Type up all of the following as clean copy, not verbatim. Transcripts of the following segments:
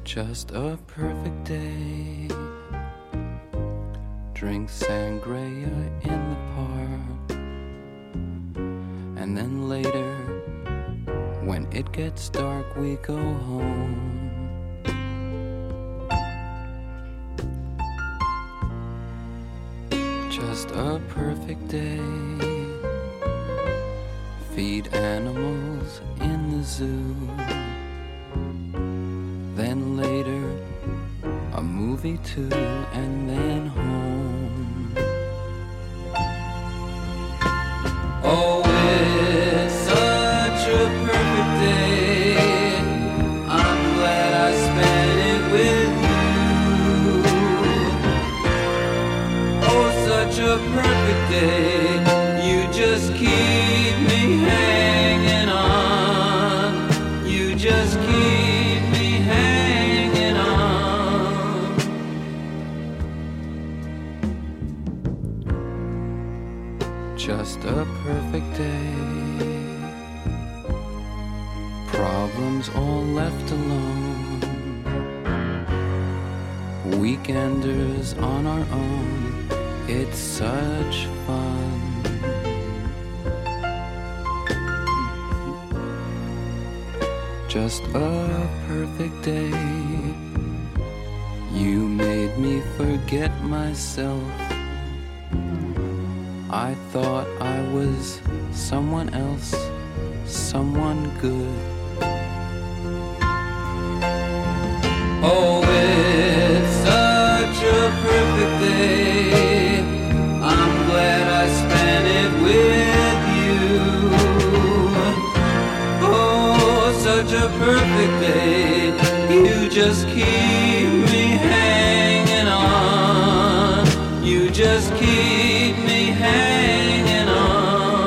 Just a perfect day. Drink sangria in the park. And then later, when it gets dark, we go home. Just a perfect day. Feed animals in the zoo. Then later, a movie too, and then home. Oh, it's such a perfect day. I'm glad I spent it with you. Oh, such a perfect day. You just keep me hanging on. You just keep me hanging on. Just a perfect day. Problems all left alone. Weekenders on our own. It's such fun. Just a perfect day. You made me forget myself. I thought I was someone else, someone good. Oh, it's such a perfect day. I'm glad I spent it with you. Oh, such a perfect day. You just keep me hanging on. You just keep me hanging on.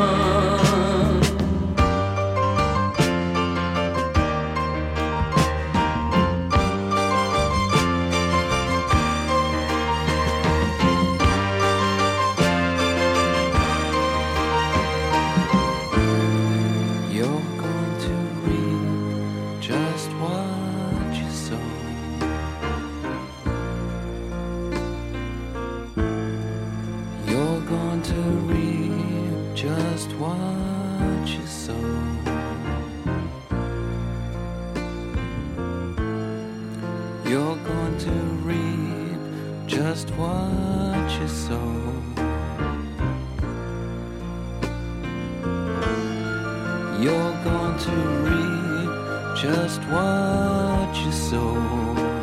You're going to reap just what you sow. You're going to reap just what you sow. You're going to reap just what you sow. You're going to reap just what you sow.